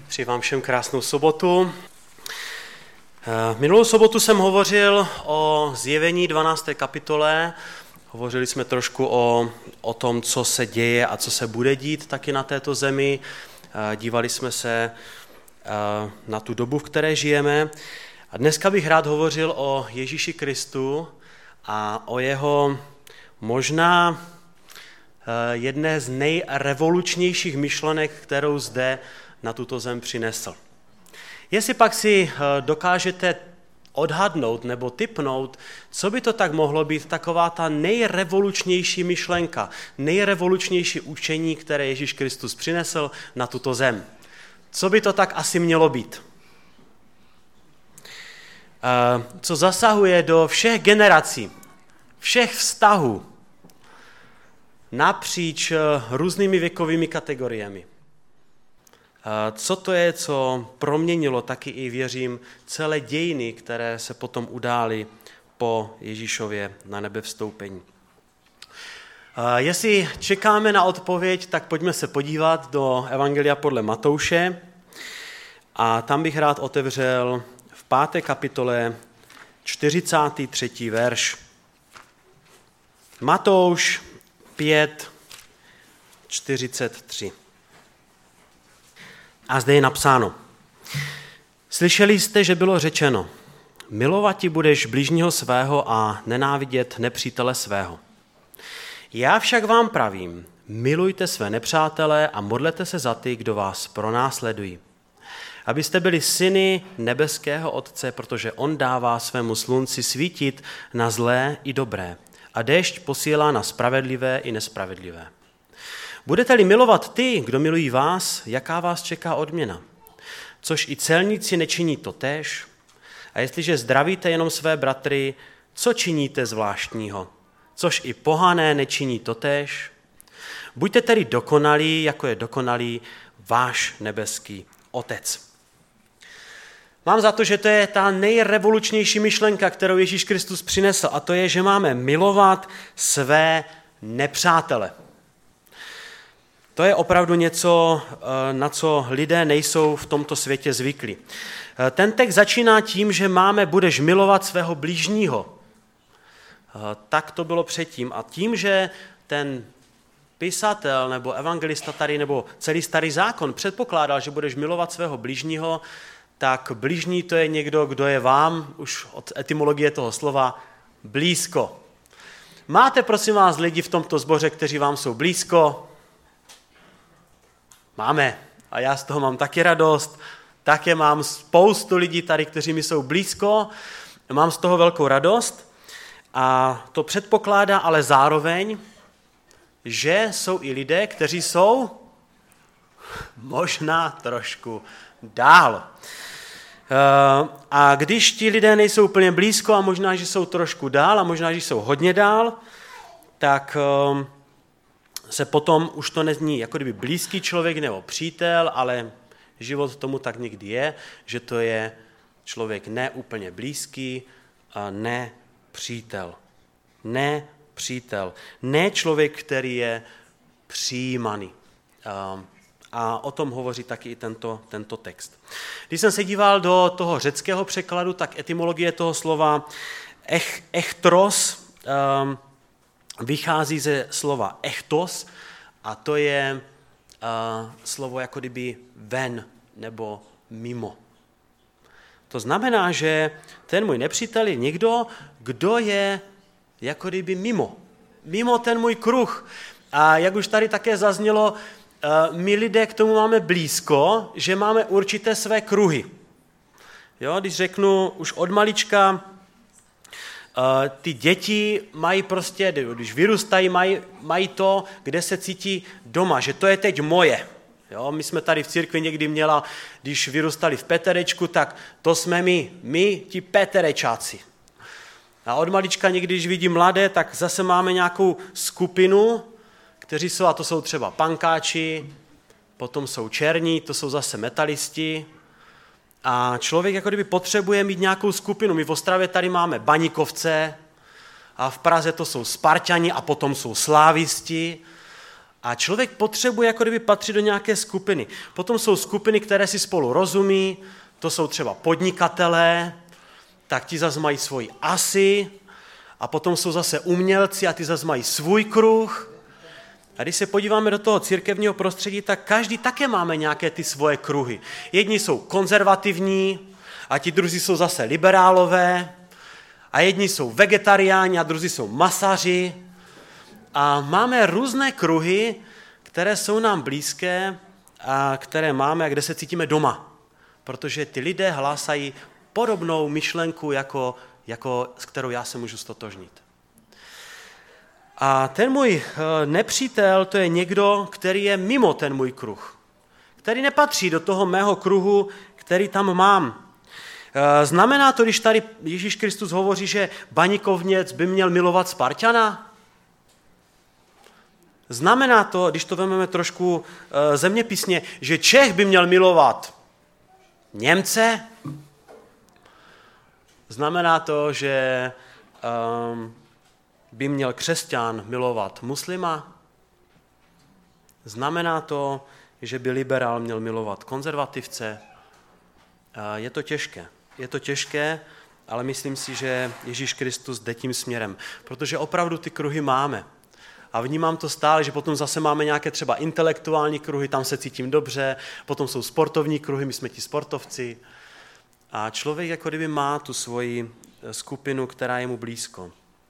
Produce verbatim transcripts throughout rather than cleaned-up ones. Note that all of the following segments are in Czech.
Přeji vám všem krásnou sobotu. Minulou sobotu jsem hovořil o Zjevení dvanácté kapitole. Hovořili jsme trošku o, o tom, co se děje a co se bude dít taky na této zemi. Dívali jsme se na tu dobu, v které žijeme. A dneska bych rád hovořil o Ježíši Kristu a o jeho možná jedné z nejrevolučnějších myšlenek, kterou zde na tuto zem přinesl. Jestli pak si dokážete odhadnout nebo tipnout, co by to tak mohlo být, taková ta nejrevolučnější myšlenka, nejrevolučnější učení, které Ježíš Kristus přinesl na tuto zem. Co by to tak asi mělo být? Co zasahuje do všech generací, všech vztahů, napříč různými věkovými kategoriemi. Co to je, co proměnilo taky i, věřím, celé dějiny, které se potom udály po Ježíšově na nebe vstoupení. Jestli čekáme na odpověď, tak pojďme se podívat do Evangelia podle Matouše a tam bych rád otevřel v páté kapitole čtyřicátý třetí verš. Matouš pět čtyřicet tři. A zde je napsáno: Slyšeli jste, že bylo řečeno, milovati budeš bližního svého a nenávidět nepřítele svého. Já však vám pravím, milujte své nepřátele a modlete se za ty, kdo vás pronásledují. Abyste byli syny nebeského Otce, protože on dává svému slunci svítit na zlé i dobré a déšť posílá na spravedlivé i nespravedlivé. Budete-li milovat ty, kdo milují vás, jaká vás čeká odměna? Což i celníci nečiní totéž? A jestliže zdravíte jenom své bratry, co činíte zvláštního? Což i pohané nečiní totéž? Buďte tedy dokonalí, jako je dokonalý váš nebeský Otec. Mám za to, že to je ta nejrevolučnější myšlenka, kterou Ježíš Kristus přinesl, a to je, že máme milovat své nepřátele. To je opravdu něco, na co lidé nejsou v tomto světě zvyklí. Ten text začíná tím, že máme, budeš milovat svého blížního. Tak to bylo předtím. A tím, že ten pisatel nebo evangelista tady, nebo celý starý zákon předpokládal, že budeš milovat svého blížního, tak blížní to je někdo, kdo je vám, už od etymologie toho slova, blízko. Máte, prosím vás, lidi v tomto sboře, kteří vám jsou blízko? Máme. A já z toho mám taky radost. Také mám spoustu lidí tady, kteří mi jsou blízko. Mám z toho velkou radost. A to předpokládá ale zároveň, že jsou i lidé, kteří jsou možná trošku dál. A když ti lidé nejsou úplně blízko a možná, že jsou trošku dál a možná, že jsou hodně dál, tak se potom už to nezní jako kdyby blízký člověk nebo přítel, ale život tomu tak někdy je, že to je člověk ne úplně blízký a ne přítel. Ne přítel. Ne člověk, který je přijímaný. A o tom hovoří taky i tento, tento text. Když jsem se díval do toho řeckého překladu, tak etymologie toho slova ech, echtros um, vychází ze slova echtos a to je uh, slovo jako kdyby ven nebo mimo. To znamená, že ten můj nepřítel je někdo, kdo je jako kdyby mimo. Mimo ten můj kruh. A jak už tady také zaznělo, uh, my lidé k tomu máme blízko, že máme určité své kruhy. Jo, když řeknu už od malička, Uh, ty děti mají prostě, když vyrůstají, mají, mají to, kde se cítí doma, že to je teď moje. Jo, my jsme tady v církvi někdy měla, když vyrůstali v Peterečku, tak to jsme my, my ti Peterečáci. A od malička někdy, když vidím mladé, tak zase máme nějakou skupinu, kteří jsou, a to jsou třeba pankáči, potom jsou černí, to jsou zase metalisti. A člověk jako kdyby potřebuje mít nějakou skupinu. My v Ostravě tady máme baníkovce a v Praze to jsou Sparťani a potom jsou slávisti. A člověk potřebuje jako kdyby patřit do nějaké skupiny. Potom jsou skupiny, které si spolu rozumí, to jsou třeba podnikatelé, tak ti zase mají svoji asy, a potom jsou zase umělci a ty zase mají svůj kruh. A když se podíváme do toho církevního prostředí, tak každý také máme nějaké ty svoje kruhy. Jedni jsou konzervativní a ti druzí jsou zase liberálové a jedni jsou vegetariáni a druzí jsou masaři. A máme různé kruhy, které jsou nám blízké a které máme a kde se cítíme doma. Protože ty lidé hlásají podobnou myšlenku, jako, jako, s kterou já se můžu stotožnit. A ten můj nepřítel, to je někdo, který je mimo ten můj kruh. Který nepatří do toho mého kruhu, který tam mám. Znamená to, když tady Ježíš Kristus hovoří, že baníkovněc by měl milovat Spartana? Znamená to, když to vezmeme trošku zeměpisně, že Čech by měl milovat Němce? Znamená to, že um, by měl křesťan milovat muslima? Znamená to, že by liberál měl milovat konzervativce? Je to těžké. Je to těžké, ale myslím si, že Ježíš Kristus jde tím směrem, protože opravdu ty kruhy máme. A vnímám to stále, že potom zase máme nějaké třeba intelektuální kruhy, tam se cítím dobře, potom jsou sportovní kruhy, my jsme ti sportovci. A člověk jako kdyby má tu svoji skupinu, která je mu blízko.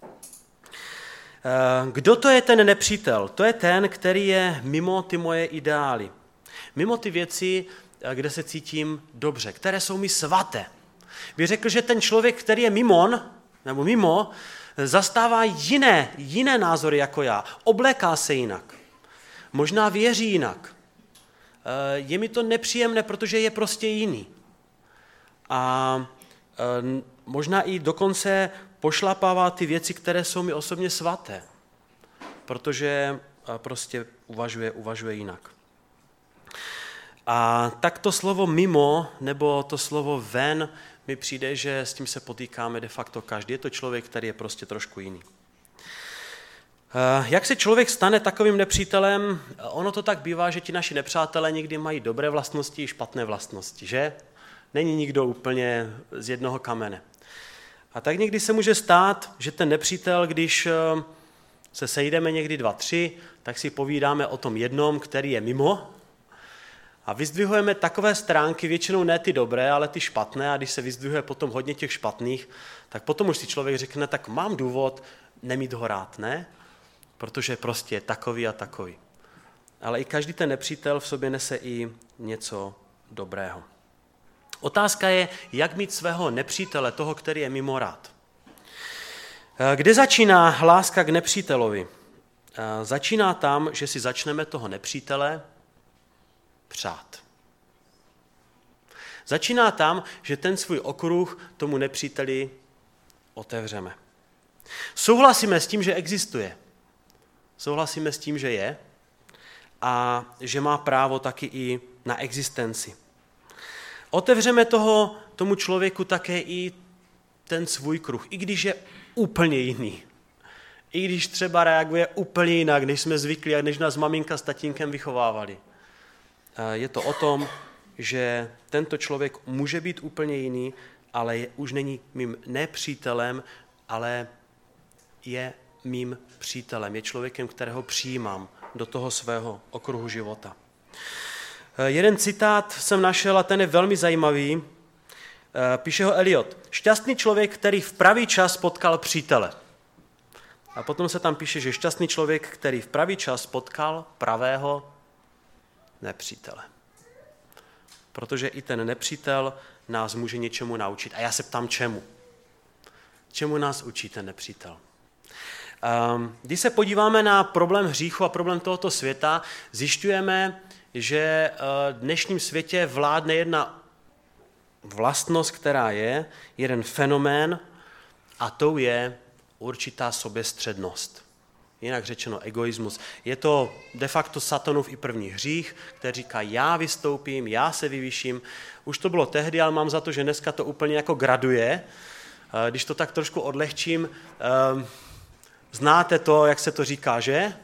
Kdo to je ten nepřítel? To je ten, který je mimo ty moje ideály. Mimo ty věci, kde se cítím dobře, které jsou mi svaté. Bych řekl, že ten člověk, který je mimon, nebo mimo, zastává jiné, jiné názory jako já. Obléká se jinak. Možná věří jinak. Je mi to nepříjemné, protože je prostě jiný. A možná i dokonce pošlapává ty věci, které jsou mi osobně svaté, protože prostě uvažuje, uvažuje jinak. A tak to slovo mimo, nebo to slovo ven, mi přijde, že s tím se potýkáme de facto každý. Je to člověk, který je prostě trošku jiný. Jak se člověk stane takovým nepřítelem? Ono to tak bývá, že ti naši nepřátelé někdy mají dobré vlastnosti i špatné vlastnosti, že? Není nikdo úplně z jednoho kamene. A tak někdy se může stát, že ten nepřítel, když se sejdeme někdy dva, tři, tak si povídáme o tom jednom, který je mimo a vyzdvihujeme takové stránky, většinou ne ty dobré, ale ty špatné, a když se vyzdvihuje potom hodně těch špatných, tak potom už si člověk řekne, tak mám důvod nemít ho rád, ne? Protože prostě je takový a takový. Ale i každý ten nepřítel v sobě nese i něco dobrého. Otázka je, jak mít svého nepřítele, toho, který je mimo rád. Kde začíná láska k nepřítelovi? Začíná tam, že si začneme toho nepřítele přát. Začíná tam, že ten svůj okruh tomu nepříteli otevřeme. Souhlasíme s tím, že existuje. Souhlasíme s tím, že je a že má právo taky i na existenci. Otevřeme toho, tomu člověku také i ten svůj kruh, i když je úplně jiný. I když třeba reaguje úplně jinak, než jsme zvyklí a než nás maminka s tatínkem vychovávali. Je to o tom, že tento člověk může být úplně jiný, ale je, už není mým nepřítelem, ale je mým přítelem. Je člověkem, kterého přijímám do toho svého okruhu života. Jeden citát jsem našel a ten je velmi zajímavý. Píše ho Eliot. Šťastný člověk, který v pravý čas potkal přítele. A potom se tam píše, že šťastný člověk, který v pravý čas potkal pravého nepřítele. Protože i ten nepřítel nás může něčemu naučit. A já se ptám, čemu? Čemu nás učí ten nepřítel? Když se podíváme na problém hříchu a problém tohoto světa, zjišťujeme, že v dnešním světě vládne jedna vlastnost, která je, jeden fenomén, a to je určitá soběstřednost. Jinak řečeno egoismus. Je to de facto satanův i první hřích, který říká, já vystoupím, já se vyvýším. Už to bylo tehdy, ale mám za to, že dneska to úplně jako graduje. Když to tak trošku odlehčím, znáte to, jak se to říká, že?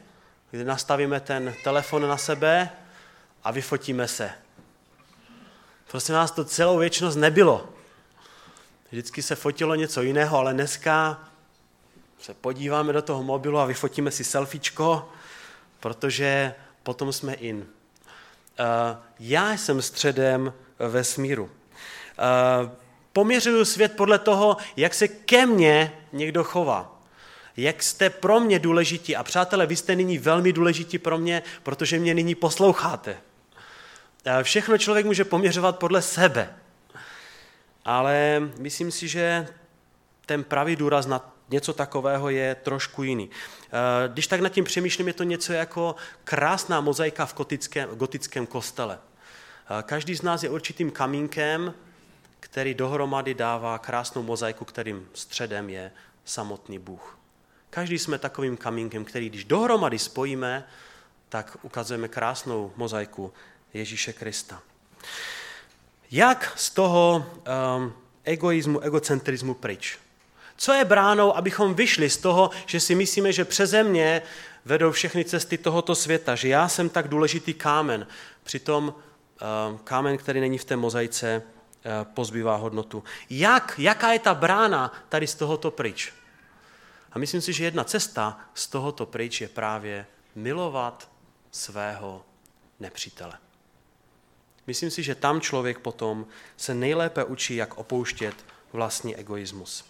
kdy nastavíme ten telefon na sebe a vyfotíme se. Prosím nás, to celou věčnost nebylo. Vždycky se fotilo něco jiného, ale dneska se podíváme do toho mobilu a vyfotíme si selfiečko, protože potom jsme in. Já jsem středem vesmíru. Poměřuju svět podle toho, jak se ke mně někdo chová. Jak jste pro mě důležití. A přátelé, vy jste nyní velmi důležití pro mě, protože mě nyní posloucháte. Všechno člověk může poměřovat podle sebe. Ale myslím si, že ten pravý důraz na něco takového je trošku jiný. Když tak nad tím přemýšlím, je to něco jako krásná mozaika v gotickém, gotickém kostele. Každý z nás je určitým kamínkem, který dohromady dává krásnou mozaiku, kterým středem je samotný Bůh. Každý jsme takovým kamínkem, který když dohromady spojíme, tak ukazujeme krásnou mozaiku Ježíše Krista. Jak z toho um, egoismu, egocentrismu pryč? Co je bránou, abychom vyšli z toho, že si myslíme, že přeze mě vedou všechny cesty tohoto světa, že já jsem tak důležitý kámen, přitom um, kámen, který není v té mozaice, uh, pozbývá hodnotu. Jak, jaká je ta brána tady z tohoto pryč? A myslím si, že jedna cesta z tohoto pryč je právě milovat svého nepřítele. Myslím si, že tam člověk potom se nejlépe učí, jak opouštět vlastní egoismus.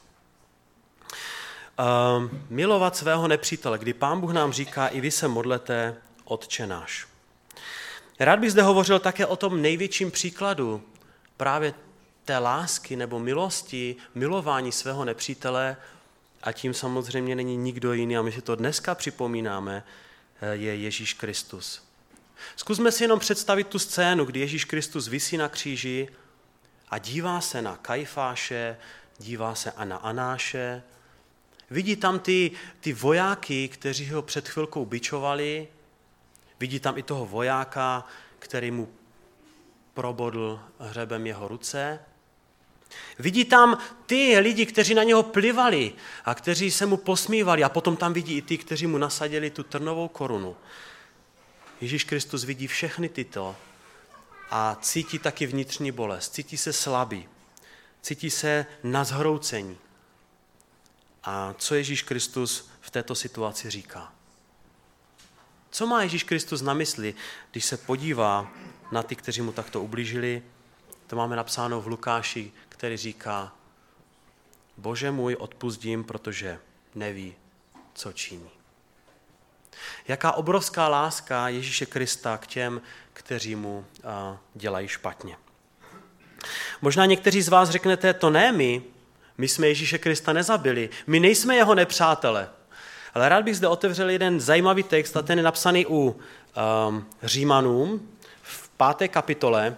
Uh, milovat svého nepřítele, kdy Pán Bůh nám říká, i vy se modlete, Otče náš. Rád bych zde hovořil také o tom největším příkladu právě té lásky nebo milosti, milování svého nepřítele, a tím samozřejmě není nikdo jiný, a my si to dneska připomínáme, je Ježíš Kristus. Zkusme si jenom představit tu scénu, kdy Ježíš Kristus visí na kříži a dívá se na Kajfáše, dívá se a na Anáše. Vidí tam ty, ty vojáky, kteří ho před chvilkou bičovali. Vidí tam i toho vojáka, který mu probodl hřebem jeho ruce. Vidí tam ty lidi, kteří na něho plivali a kteří se mu posmívali, a potom tam vidí i ty, kteří mu nasadili tu trnovou korunu. Ježíš Kristus vidí všechny tyto a cítí taky vnitřní bolest, cítí se slabý, cítí se na zhroucení. A co Ježíš Kristus v této situaci říká? Co má Ježíš Kristus na mysli, když se podívá na ty, kteří mu takto ublížili? To máme napsáno v Lukáši, který říká: Bože můj, odpusť jim, protože neví, co činí. Jaká obrovská láska Ježíše Krista k těm, kteří mu dělají špatně. Možná někteří z vás řeknete, to ne my, my jsme Ježíše Krista nezabili, my nejsme jeho nepřátele. Ale rád bych zde otevřel jeden zajímavý text, a ten je napsaný u um, Římanům v páté kapitole,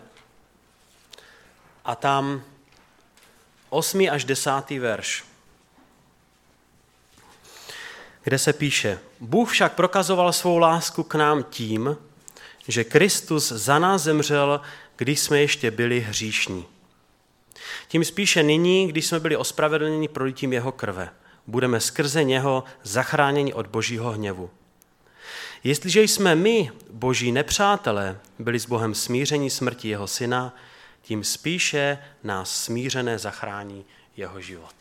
a tam osmý až desátý verš, kde se píše: Bůh však prokazoval svou lásku k nám tím, že Kristus za nás zemřel, když jsme ještě byli hříšní. Tím spíše nyní, když jsme byli ospravedlněni prolitím jeho krve, budeme skrze něho zachráněni od božího hněvu. Jestliže jsme my, boží nepřátelé, byli s Bohem smířeni smrtí jeho syna, tím spíše nás smířené zachrání jeho život.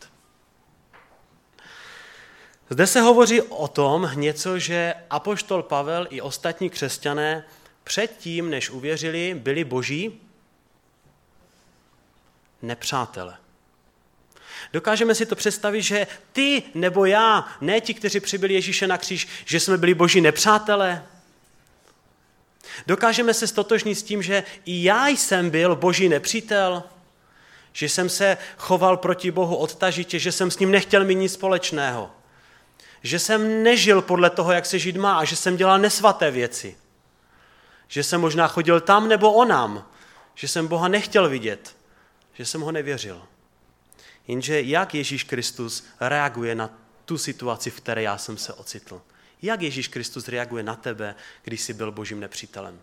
Zde se hovoří o tom něco, že apoštol Pavel i ostatní křesťané předtím, než uvěřili, byli boží nepřátelé. Dokážeme si to představit, že ty nebo já, ne ti, kteří přibyli Ježíše na kříž, že jsme byli boží nepřátelé? Dokážeme se stotožnit s tím, že i já jsem byl boží nepřítel, že jsem se choval proti Bohu odtažitě, že jsem s ním nechtěl mít nic společného, že jsem nežil podle toho, jak se žít má, a že jsem dělal nesvaté věci, že jsem možná chodil tam nebo onam, že jsem Boha nechtěl vidět, že jsem ho nevěřil. Jenže jak Ježíš Kristus reaguje na tu situaci, v které já jsem se ocitl? Jak Ježíš Kristus reaguje na tebe, když jsi byl božím nepřítelem?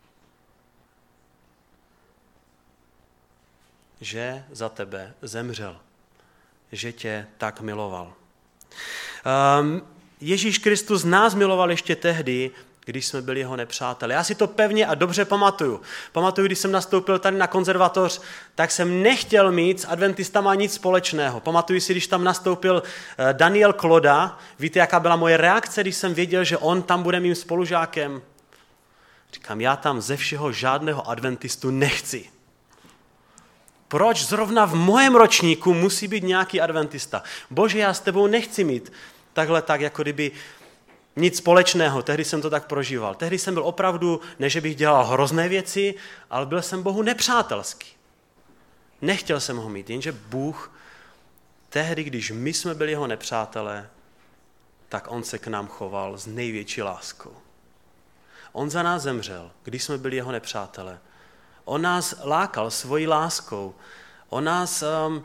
Že za tebe zemřel, že tě tak miloval. Um, Ježíš Kristus nás miloval ještě tehdy, když jsme byli jeho nepřáteli. Já si to pevně a dobře pamatuju. Pamatuju, když jsem nastoupil tady na konzervatoř, tak jsem nechtěl mít s adventistama nic společného. Pamatuju si, když tam nastoupil Daniel Kloda. Víte, jaká byla moje reakce, když jsem věděl, že on tam bude mým spolužákem? Říkám, já tam ze všeho žádného adventistu nechci. Proč zrovna v mém ročníku musí být nějaký adventista? Bože, já s tebou nechci mít takhle tak, jako kdyby nic společného. Tehdy jsem to tak prožíval. Tehdy jsem byl opravdu, ne že bych dělal hrozné věci, ale byl jsem Bohu nepřátelský. Nechtěl jsem ho mít, jenže Bůh tehdy, když my jsme byli jeho nepřátelé, tak on se k nám choval s největší láskou. On za nás zemřel, když jsme byli jeho nepřátelé. On nás lákal svojí láskou. On nás, um,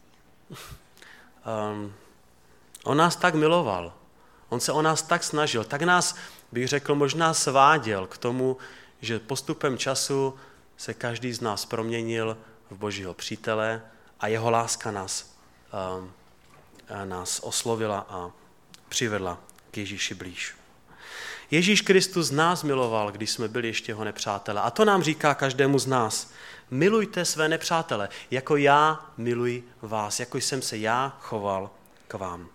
um, on nás tak miloval. On se o nás tak snažil. Tak nás, bych řekl, možná sváděl k tomu, že postupem času se každý z nás proměnil v Božího přítele a jeho láska nás, um, nás oslovila a přivedla k Ježíši blíž. Ježíš Kristus nás miloval, když jsme byli ještě jeho nepřátele. A to nám říká každému z nás. Milujte své nepřátele, jako já miluji vás, jako jsem se já choval k vám.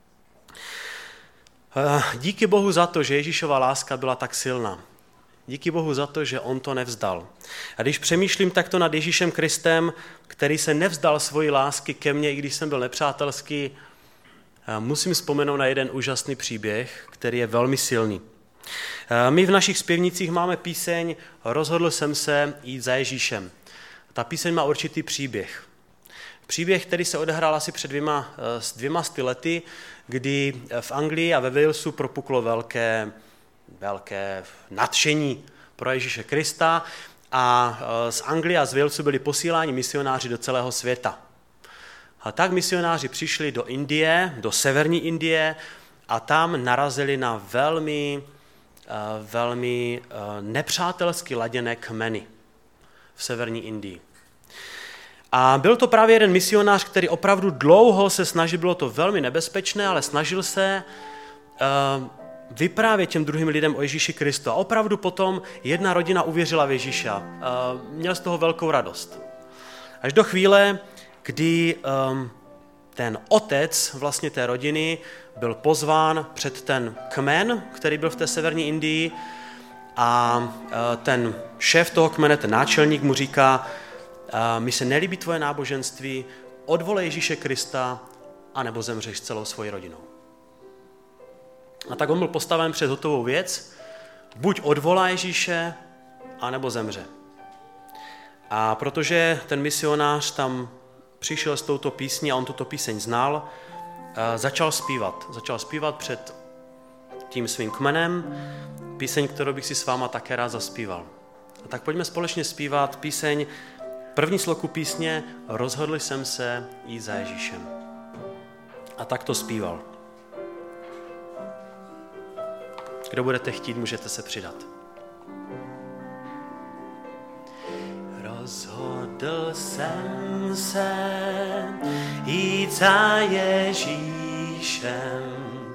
Díky Bohu za to, že Ježíšova láska byla tak silná. Díky Bohu za to, že on to nevzdal. A když přemýšlím takto nad Ježíšem Kristem, který se nevzdal svojí lásky ke mně, i když jsem byl nepřátelský, musím vzpomenout na jeden úžasný příběh, který je velmi silný. My v našich zpěvnicích máme píseň Rozhodl jsem se jít za Ježíšem. Ta píseň má určitý příběh. Příběh, který se odehrál asi před dvěma, s dvěma sty lety, kdy v Anglii a ve Walesu propuklo velké, velké nadšení pro Ježíše Krista a z Anglie a z Walesu byli posíláni misionáři do celého světa. A tak misionáři přišli do Indie, do severní Indie a tam narazili na velmi, velmi nepřátelsky laděné kmeny v severní Indii. A byl to právě jeden misionář, který opravdu dlouho se snažil, bylo to velmi nebezpečné, ale snažil se vyprávět těm druhým lidem o Ježíši Kristu. A opravdu potom jedna rodina uvěřila v Ježíša. Měl z toho velkou radost. Až do chvíle, kdy um, ten otec vlastně té rodiny byl pozván před ten kmen, který byl v té severní Indii a uh, ten šéf toho kmene, ten náčelník mu říká, uh, mi se nelíbí tvoje náboženství, odvolej Ježíše Krista, anebo zemřeš s celou svojí rodinou. A tak on byl postaven před hotovou věc, buď odvolá Ježíše, anebo zemře. A protože ten misionář tam přišel s touto písní a on tuto píseň znal, začal zpívat. Začal zpívat před tím svým kmenem píseň, kterou bych si s váma také rád zaspíval. A tak pojďme společně zpívat píseň, první sloku písně Rozhodl jsem se jít za Ježíšem. A tak to zpíval. Kdo budete chtít, můžete se přidat. Rozhodl jsem se jít za Ježíšem.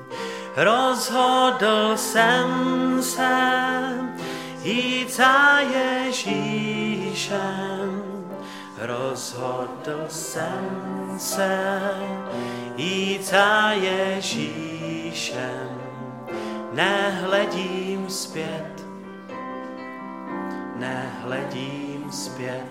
Rozhodl jsem se jít za Ježíšem. Rozhodl jsem se jít za Ježíšem. Nehledím zpět, nehledím zpět.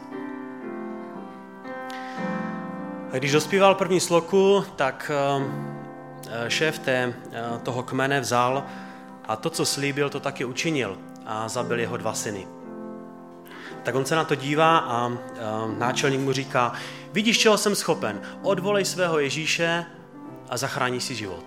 A když dospíval první sloku, tak šéf té, toho kmene vzal a to, co slíbil, to taky učinil a zabil jeho dva syny. Tak on se na to dívá a náčelník mu říká, vidíš, čeho jsem schopen, odvolej svého Ježíše a zachrání si život.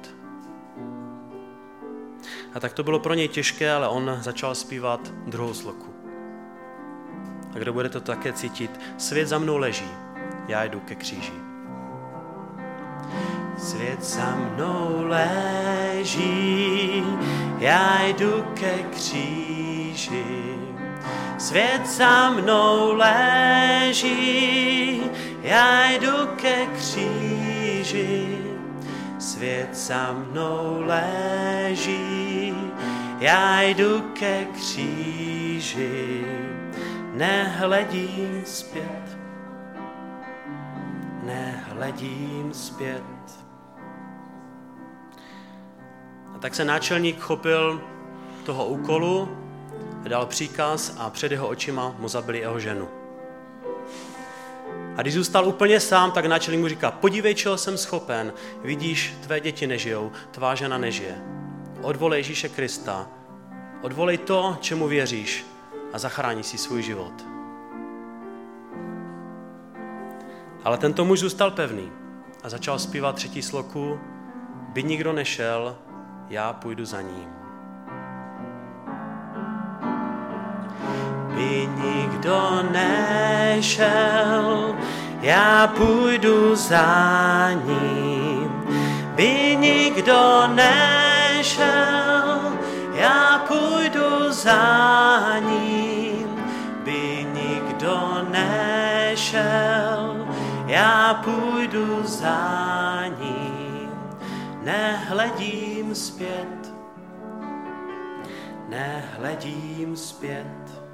A tak to bylo pro něj těžké, ale on začal zpívat druhou sloku. A kdo bude to také cítit, svět za mnou leží, já jdu ke kříži. Svět za mnou leží, já jdu ke kříži. Svět za mnou leží, já jdu ke kříži. Svět za mnou leží, já jdu ke kříži, nehledím zpět, nehledím zpět. A tak se náčelník chopil toho úkolu, dal příkaz a před jeho očima mu zabili jeho ženu. A když zůstal úplně sám, tak náčelník mu říká, podívej, čeho jsem schopen, vidíš, tvé děti nežijou, tvá žena nežije. Odvolej Ježíše Krista, odvolej to, čemu věříš a zachrání si svůj život. Ale tento muž zůstal pevný a začal zpívat třetí sloku, by nikdo nešel, já půjdu za ním. By nikdo nešel, já půjdu za ním. By nikdo nešel, já půjdu za ním. By nikdo nešel, já půjdu za ním. Nehledím zpět, nehledím zpět.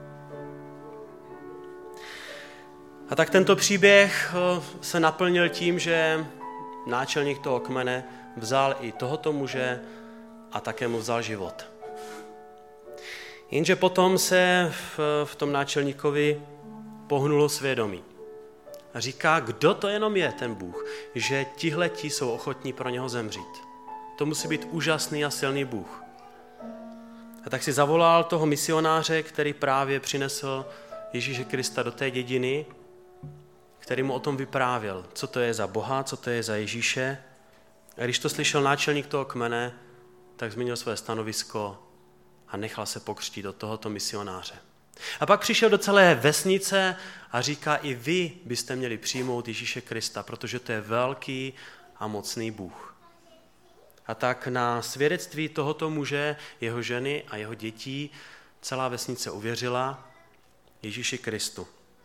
A tak tento příběh se naplnil tím, že náčelník toho kmene vzal i tohoto muže a také mu vzal život. Jenže potom se v, v tom náčelníkovi pohnulo svědomí. A říká, kdo to jenom je ten Bůh, že tihleti jsou ochotní pro něho zemřít. To musí být úžasný a silný Bůh. A tak si zavolal toho misionáře, který právě přinesl Ježíše Krista do té dědiny, který mu o tom vyprávěl, co to je za Boha, co to je za Ježíše. A když to slyšel náčelník toho kmene, tak změnil své stanovisko a nechal se pokřtít do tohoto misionáře. A pak přišel do celé vesnice a říká, i vy byste měli přijmout Ježíše Krista, protože to je velký a mocný Bůh. A tak na svědectví tohoto muže, jeho ženy a jeho dětí celá vesnice uvěřila Ježíši Kristu.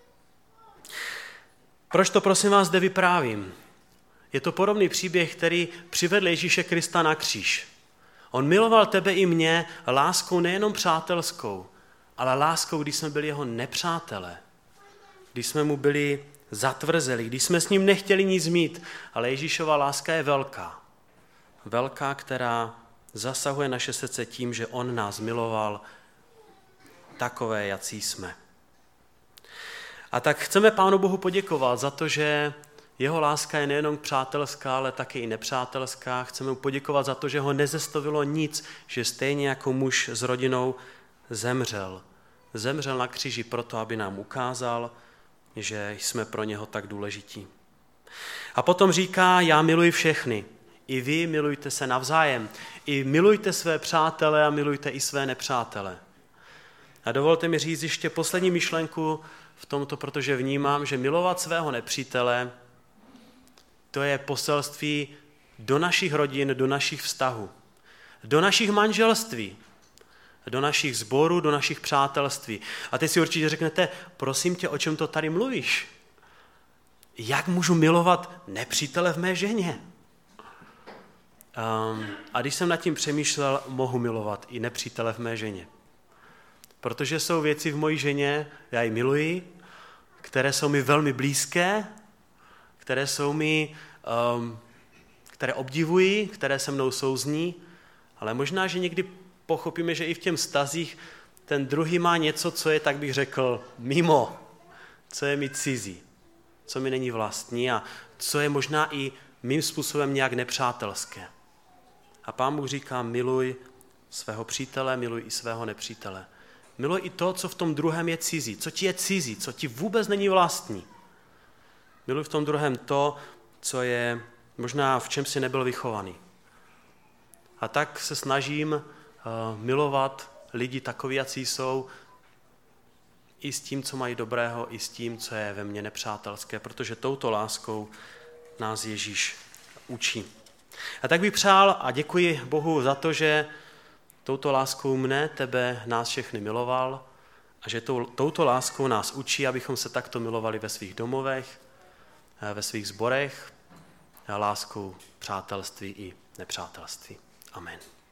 Proč to prosím vás zde vyprávím? Je to podobný příběh, který přivedl Ježíše Krista na kříž. On miloval tebe i mě láskou nejenom přátelskou, ale láskou, když jsme byli jeho nepřátelé. Když jsme mu byli zatvrzeli, když jsme s ním nechtěli nic mít, ale Ježíšova láska je velká. Velká, která zasahuje naše srdce tím, že on nás miloval takové, jací jsme. A tak chceme Pánu Bohu poděkovat za to, že jeho láska je nejenom přátelská, ale taky i nepřátelská. Chceme mu poděkovat za to, že ho nezastavilo nic, že stejně jako muž s rodinou zemřel. Zemřel na kříži proto, aby nám ukázal, že jsme pro něho tak důležití. A potom říká, já miluji všechny. I vy milujte se navzájem. I milujte své přátele a milujte i své nepřátele. A dovolte mi říct ještě poslední myšlenku v tomto, protože vnímám, že milovat svého nepřítele, to je poselství do našich rodin, do našich vztahů, do našich manželství, do našich sborů, do našich přátelství. A teď si určitě řeknete, prosím tě, o čem to tady mluvíš? Jak můžu milovat nepřítele v mé ženě? Um, a když jsem nad tím přemýšlel, mohu milovat i nepřítele v mé ženě. Protože jsou věci v mojí ženě, já ji miluji, které jsou mi velmi blízké, které jsou mi, um, které obdivuji, které se mnou souzní, ale možná, že někdy pochopíme, že i v těm vztazích ten druhý má něco, co je, tak bych řekl, mimo, co je mi cizí, co mi není vlastní a co je možná i mým způsobem nějak nepřátelské. A Pán Bůh říká, miluj svého přítele, miluj i svého nepřítele. Miluj i to, co v tom druhém je cizí, co ti je cizí, co ti vůbec není vlastní. Miluj v tom druhém to, co je možná v čem si nebyl vychovaný. A tak se snažím uh, milovat lidi takoví, jací jsou, i s tím, co mají dobrého, i s tím, co je ve mně nepřátelské, protože touto láskou nás Ježíš učí. A tak bych přál a děkuji Bohu za to, že touto láskou mne, tebe, nás všechny miloval a že tou, touto láskou nás učí, abychom se takto milovali ve svých domovech, ve svých sborech, láskou přátelství i nepřátelství. Amen.